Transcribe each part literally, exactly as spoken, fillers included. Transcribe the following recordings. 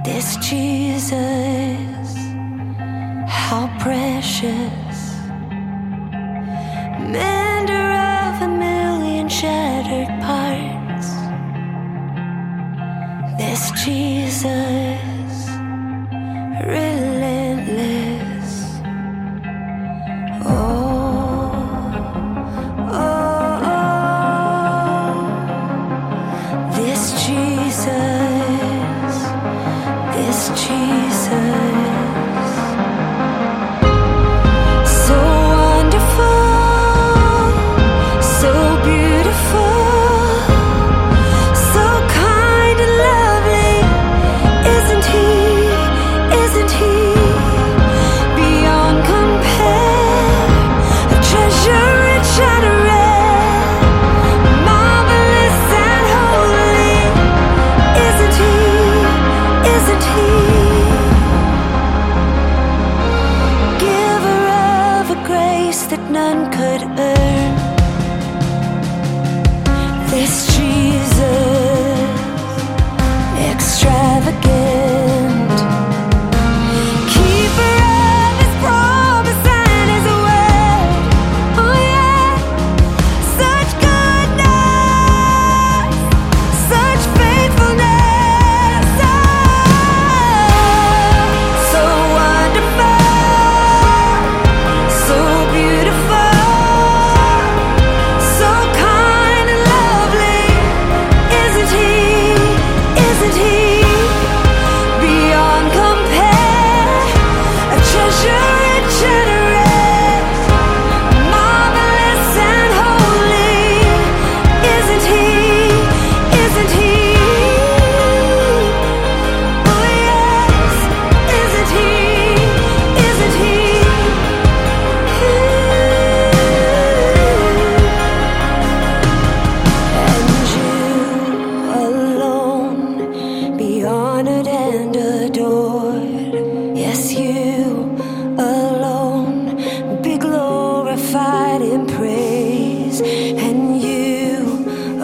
This Jesus, how precious, mender of a million shattered parts. This Jesus, relentless. Oh, oh, oh. This Jesus, this Jesus. That none could earn. This Jesus, extravagant, keeper of his promise and his word. Oh yeah, such goodness, such faithfulness. Oh, so wonderful, so beautiful, so kind and lovely. Isn't he, isn't he? Beyond compare, a treasure rich and rare, marvelous and holy. Isn't he, isn't he? Oh yes, isn't he, isn't he? And you alone be honored and adored. Yes, you alone be glorified in praise. And you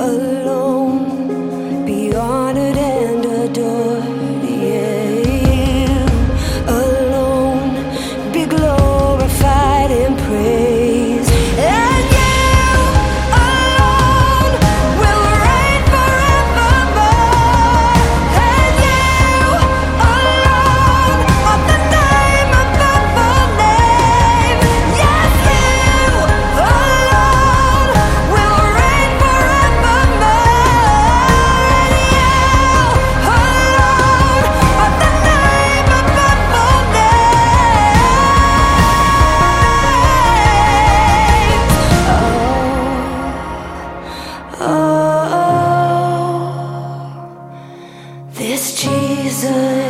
alone be honored and adored. Yeah, you alone be glorified in praise. And you alone will reign forevermore. And you alone are the name above all names. Yes, you alone will reign forevermore. And you alone are the name above all names. Oh, oh, this Jesus.